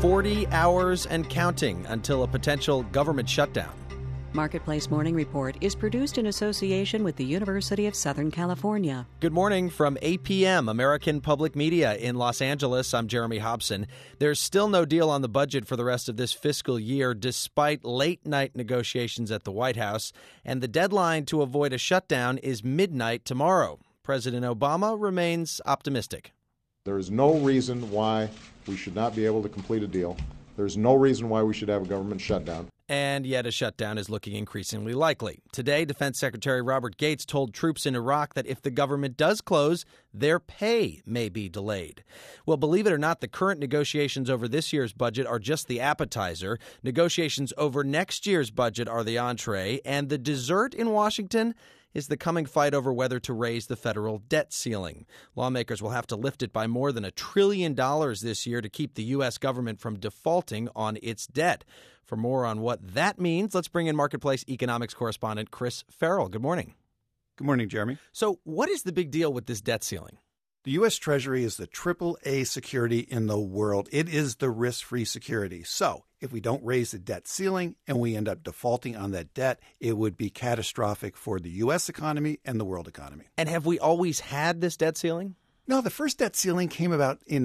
40 hours and counting until a potential government shutdown. Marketplace Morning Report is produced in association with the University of Southern California. Good morning from APM, American Public Media in Los Angeles. I'm Jeremy Hobson. There's still no deal on the budget for the rest of this fiscal year, despite late-night negotiations at the White House. And the deadline to avoid a shutdown is midnight tomorrow. President Obama remains optimistic. There is no reason why we should not be able to complete a deal. There's no reason why we should have a government shutdown. And yet a shutdown is looking increasingly likely. Today, Defense Secretary Robert Gates told troops in Iraq that if the government does close, their pay may be delayed. Well, believe it or not, the current negotiations over this year's budget are just the appetizer. Negotiations over next year's budget are the entree. And the dessert in Washington is the coming fight over whether to raise the federal debt ceiling. Lawmakers will have to lift it by more than $1 trillion this year to keep the U.S. government from defaulting on its debt. For more on what that means, let's bring in Marketplace economics correspondent Chris Farrell. Good morning. Good morning, Jeremy. So what is the big deal with this debt ceiling? The U.S. Treasury is the AAA security in the world. It is the risk-free security. So if we don't raise the debt ceiling and we end up defaulting on that debt, it would be catastrophic for the U.S. economy and the world economy. And have we always had this debt ceiling? No, the first debt ceiling came about in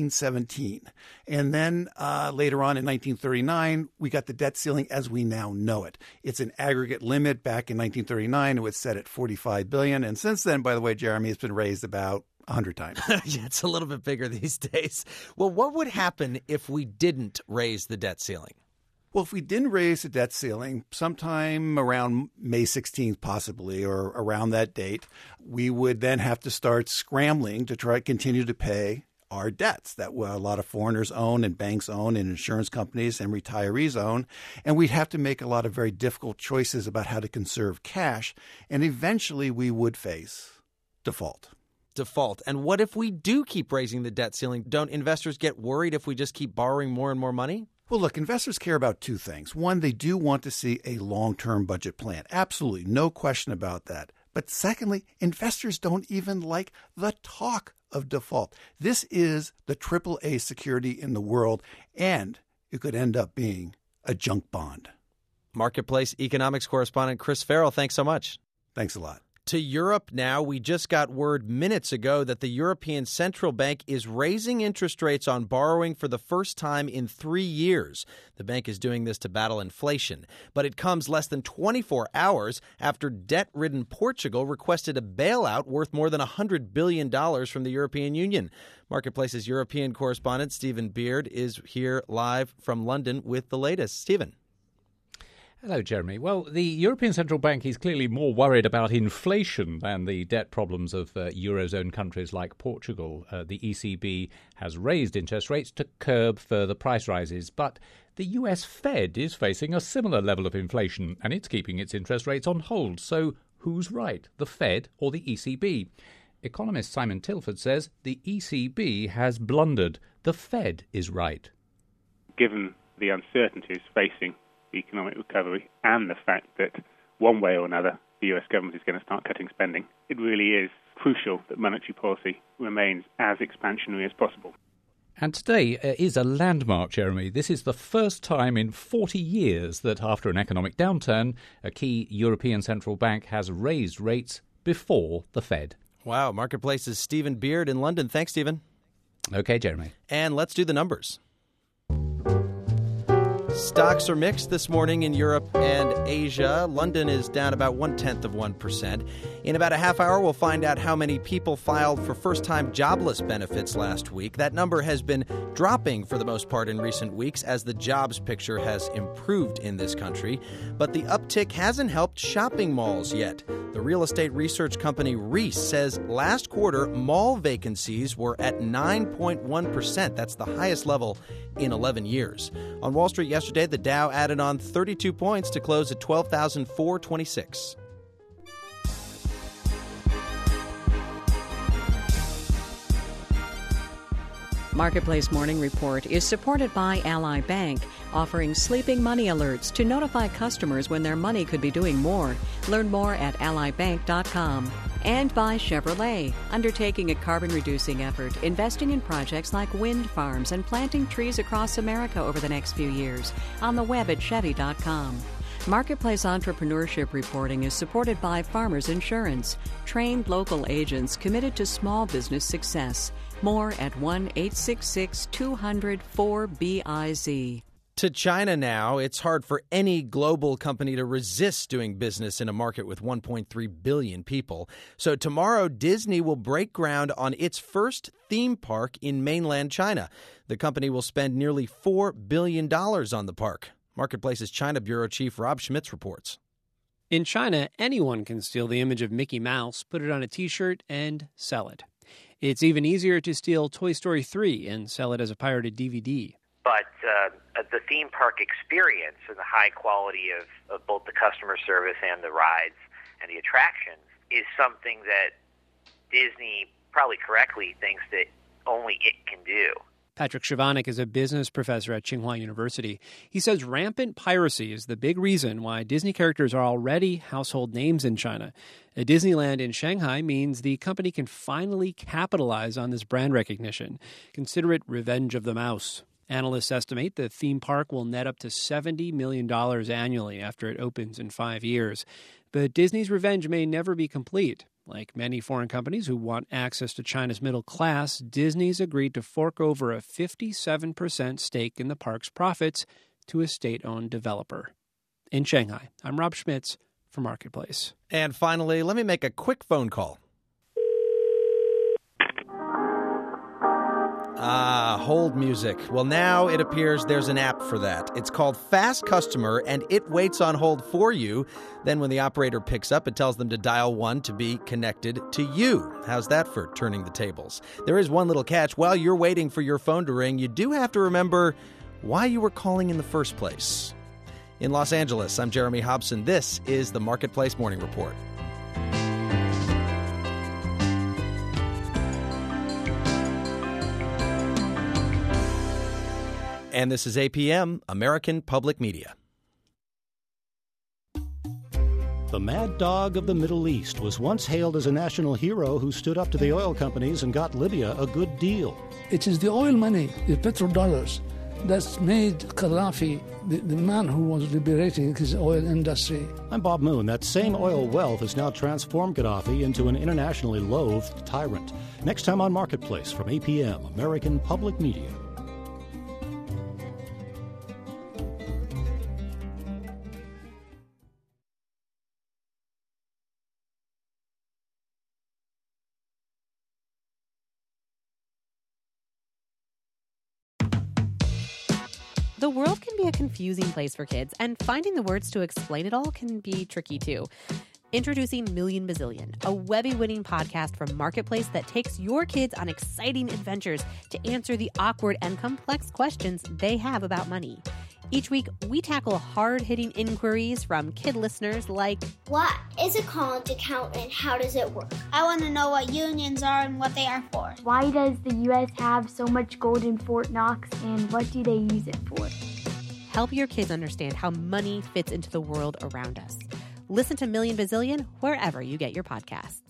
1917. And then later on in 1939, we got the debt ceiling as we now know it. It's an aggregate limit. Back in 1939, it was set at $45 billion. And since then, by the way, Jeremy, it's been raised about 100 times. Yeah, it's a little bit bigger these days. Well, what would happen if we didn't raise the debt ceiling? Well, if we didn't raise the debt ceiling sometime around May 16th, possibly, or around that date, we would then have to start scrambling to try to continue to pay our debts that a lot of foreigners own and banks own and insurance companies and retirees own. And we'd have to make a lot of very difficult choices about how to conserve cash. And eventually we would face default. And what if we do keep raising the debt ceiling? Don't investors get worried if we just keep borrowing more and more money? Well, look, investors care about two things. One, they do want to see a long-term budget plan. Absolutely, no question about that. But secondly, investors don't even like the talk of default. This is the AAA security in the world, and it could end up being a junk bond. Marketplace economics correspondent Chris Farrell, thanks so much. Thanks a lot. To Europe now, we just got word minutes ago that the European Central Bank is raising interest rates on borrowing for the first time in 3 years. The bank is doing this to battle inflation. But it comes less than 24 hours after debt-ridden Portugal requested a bailout worth more than $100 billion from the European Union. Marketplace's European correspondent Stephen Beard is here live from London with the latest. Stephen. Hello, Jeremy. Well, the European Central Bank is clearly more worried about inflation than the debt problems of Eurozone countries like Portugal. The ECB has raised interest rates to curb further price rises, but the US Fed is facing a similar level of inflation, and it's keeping its interest rates on hold. So who's right, the Fed or the ECB? Economist Simon Tilford says the ECB has blundered. The Fed is right. Given the uncertainties facing economic recovery and the fact that one way or another the US government is going to start cutting spending, it really is crucial that monetary policy remains as expansionary as possible. And today is a landmark, Jeremy. This is the first time in 40 years that after an economic downturn, a key European central bank has raised rates before the Fed. Wow, Marketplace's Stephen Beard in London. Thanks, Stephen. Okay, Jeremy. And let's do the numbers. Stocks are mixed this morning in Europe and Asia. London is down about 0.1%. In about a half hour, we'll find out how many people filed for first-time jobless benefits last week. That number has been dropping for the most part in recent weeks as the jobs picture has improved in this country. But the uptick hasn't helped shopping malls yet. The real estate research company Reis says last quarter, mall vacancies were at 9.1%. That's the highest level in 11 years. On Wall Street yesterday, the Dow added on 32 points to close at 12,426. Marketplace Morning Report is supported by Ally Bank, offering sleeping money alerts to notify customers when their money could be doing more. Learn more at allybank.com. And by Chevrolet, undertaking a carbon-reducing effort, investing in projects like wind farms and planting trees across America over the next few years. On the web at Chevy.com. Marketplace entrepreneurship reporting is supported by Farmers Insurance, trained local agents committed to small business success. More at 1-866-200-4BIZ. To China now, it's hard for any global company to resist doing business in a market with 1.3 billion people. So tomorrow, Disney will break ground on its first theme park in mainland China. The company will spend nearly $4 billion on the park. Marketplace's China Bureau Chief Rob Schmitz reports. In China, anyone can steal the image of Mickey Mouse, put it on a T-shirt, and sell it. It's even easier to steal Toy Story 3 and sell it as a pirated DVD. But the theme park experience and the high quality of both the customer service and the rides and the attractions is something that Disney, probably correctly, thinks that only it can do. Patrick Shavanik is a business professor at Tsinghua University. He says rampant piracy is the big reason why Disney characters are already household names in China. A Disneyland in Shanghai means the company can finally capitalize on this brand recognition. Consider it Revenge of the Mouse. Analysts estimate the theme park will net up to $70 million annually after it opens in 5 years. But Disney's revenge may never be complete. Like many foreign companies who want access to China's middle class, Disney's agreed to fork over a 57% stake in the park's profits to a state-owned developer. In Shanghai, I'm Rob Schmitz for Marketplace. And finally, let me make a quick phone call. Hold music. Well, now it appears there's an app for that. It's called Fast Customer, and it waits on hold for you. Then when the operator picks up, it tells them to dial 1 to be connected to you. How's that for turning the tables? There is one little catch. While you're waiting for your phone to ring, you do have to remember why you were calling in the first place. In Los Angeles, I'm Jeremy Hobson. This is the Marketplace Morning Report. And this is APM, American Public Media. The Mad Dog of the Middle East was once hailed as a national hero who stood up to the oil companies and got Libya a good deal. It is the oil money, the petrodollars, that's made Gaddafi the man who was liberating his oil industry. I'm Bob Moon. That same oil wealth has now transformed Gaddafi into an internationally loathed tyrant. Next time on Marketplace from APM, American Public Media. The world can be a confusing place for kids, and finding the words to explain it all can be tricky too. Introducing Million Bazillion, a Webby-winning podcast from Marketplace that takes your kids on exciting adventures to answer the awkward and complex questions they have about money. Each week, we tackle hard-hitting inquiries from kid listeners like, what is a college account and how does it work? I want to know what unions are and what they are for. Why does the U.S. have so much gold in Fort Knox and what do they use it for? Help your kids understand how money fits into the world around us. Listen to Million Bazillion wherever you get your podcasts.